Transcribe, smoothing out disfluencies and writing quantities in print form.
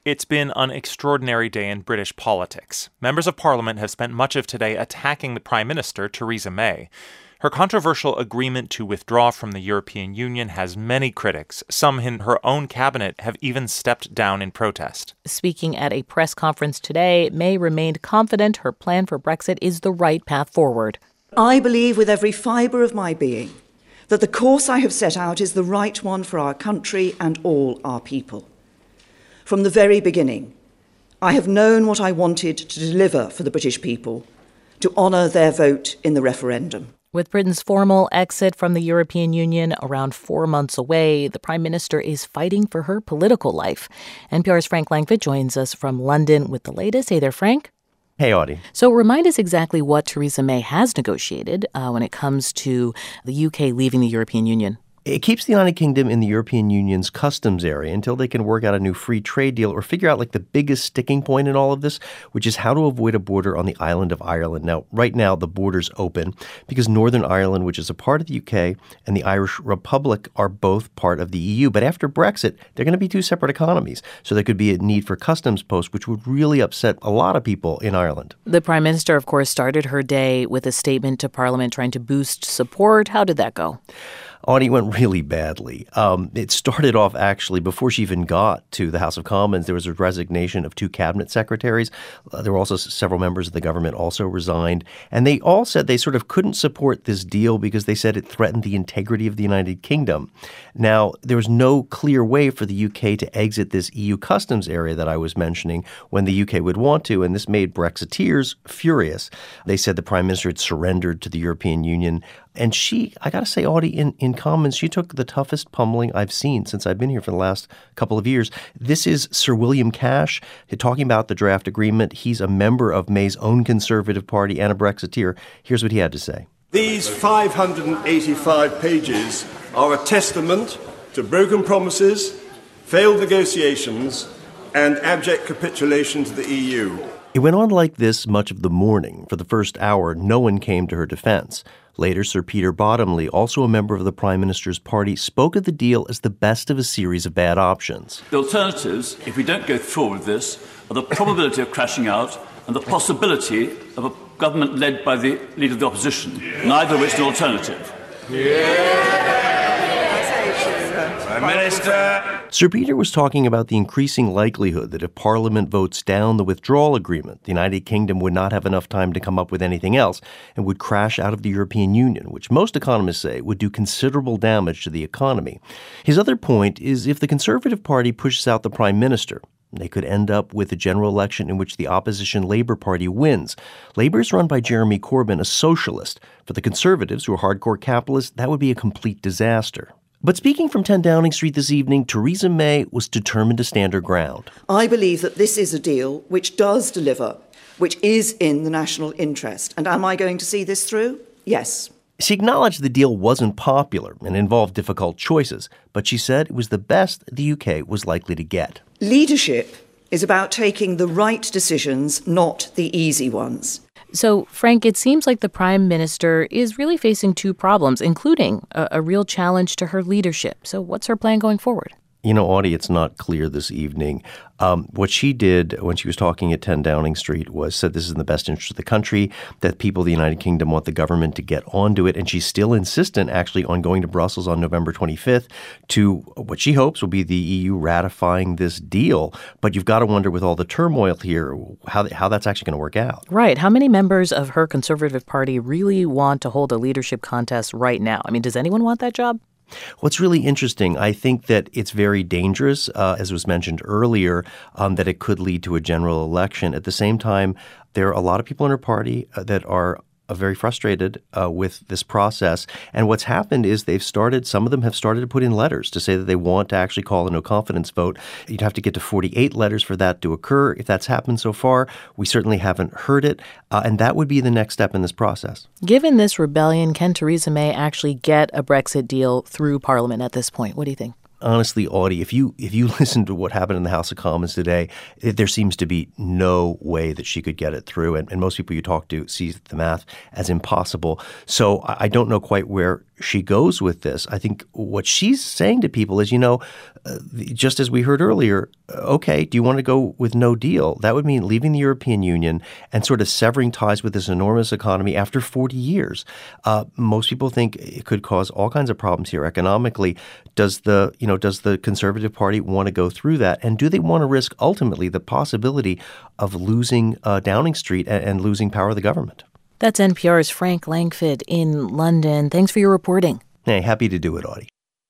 It's been an extraordinary day in British politics. Members of Parliament have spent much of today attacking the Prime Minister, Theresa May. Her controversial agreement to withdraw from the European Union has many critics. Some in her own cabinet have even stepped down in protest. Speaking at a press conference today, May remained confident her plan for Brexit is the right path forward. I believe with every fibre of my being that the course I have set out is the right one for our country and all our people. From the very beginning, I have known what I wanted to deliver for the British people, to honour their vote in the referendum. With Britain's formal exit from the European Union around 4 months away, the Prime Minister is fighting for her political life. NPR's Frank Langfitt joins us from London with the latest. Hey there, Frank. Hey, Audie. So remind us exactly what Theresa May has negotiated when it comes to the UK leaving the European Union. It keeps the United Kingdom in the European Union's customs area until they can work out a new free trade deal or figure out the biggest sticking point in all of this, which is how to avoid a border on the island of Ireland. Now, right now, the border's open because Northern Ireland, which is a part of the UK, and the Irish Republic are both part of the EU. But after Brexit, they're going to be two separate economies. So there could be a need for customs posts, which would really upset a lot of people in Ireland. The Prime Minister, of course, started her day with a statement to Parliament trying to boost support. How did that go? Audie, went really badly. It started off, actually, before she even got to the House of Commons. There was a resignation of 2 cabinet secretaries. There were also several members of the government also resigned. And they all said they sort of couldn't support this deal because they said it threatened the integrity of the United Kingdom. Now, there was no clear way for the UK to exit this EU customs area that I was mentioning when the UK would want to, and this made Brexiteers furious. They said the Prime Minister had surrendered to the European Union. And she, I got to say, Audie, in Commons, she took the toughest pummeling I've seen since I've been here for the last couple of years. This is Sir William Cash talking about the draft agreement. He's a member of May's own Conservative Party and a Brexiteer. Here's what he had to say. These 585 pages are a testament to broken promises, failed negotiations, and abject capitulation to the EU. It went on like this much of the morning. For the first hour, no one came to her defense. Later, Sir Peter Bottomley, also a member of the Prime Minister's party, spoke of the deal as the best of a series of bad options. The alternatives, if we don't go forward with this, are the probability of crashing out and the possibility of a government led by the Leader of the Opposition, neither of which is an alternative. Prime Minister! Sir Peter was talking about the increasing likelihood that if Parliament votes down the withdrawal agreement, the United Kingdom would not have enough time to come up with anything else and would crash out of the European Union, which most economists say would do considerable damage to the economy. His other point is if the Conservative Party pushes out the Prime Minister, they could end up with a general election in which the opposition Labour Party wins. Labour is run by Jeremy Corbyn, a socialist. For the Conservatives, who are hardcore capitalists, that would be a complete disaster. But speaking from 10 Downing Street this evening, Theresa May was determined to stand her ground. I believe that this is a deal which does deliver, which is in the national interest. And am I going to see this through? Yes. She acknowledged the deal wasn't popular and involved difficult choices, but she said it was the best the UK was likely to get. Leadership is about taking the right decisions, not the easy ones. So, Frank, it seems like the Prime Minister is really facing 2 problems, including a real challenge to her leadership. So what's her plan going forward? You know, Audie, it's not clear this evening. What she did when she was talking at 10 Downing Street was said this is in the best interest of the country, that people of the United Kingdom want the government to get onto it. And she's still insistent, actually, on going to Brussels on November 25th to what she hopes will be the EU ratifying this deal. But you've got to wonder, with all the turmoil here, how that's actually going to work out. Right. How many members of her Conservative Party really want to hold a leadership contest right now? I mean, does anyone want that job? What's really interesting, I think that it's very dangerous, as was mentioned earlier, that it could lead to a general election. At the same time, there are a lot of people in her party that are very frustrated with this process. And what's happened is some of them have started to put in letters to say that they want to actually call a no confidence vote. You'd have to get to 48 letters for that to occur. If that's happened so far, we certainly haven't heard it. And that would be the next step in this process. Given this rebellion, can Theresa May actually get a Brexit deal through Parliament at this point? What do you think? Honestly, Audie, if you listen to what happened in the House of Commons today, there seems to be no way that she could get it through. And most people you talk to see the math as impossible. So I don't know quite where she goes with this, I think what she's saying to people is, just as we heard earlier, okay, do you want to go with no deal? That would mean leaving the European Union and sort of severing ties with this enormous economy after 40 years. Most people think it could cause all kinds of problems here economically. Does the Conservative Party want to go through that? And do they want to risk ultimately the possibility of losing Downing Street and losing power of the government? That's NPR's Frank Langfitt in London. Thanks for your reporting. Hey, happy to do it, Audie.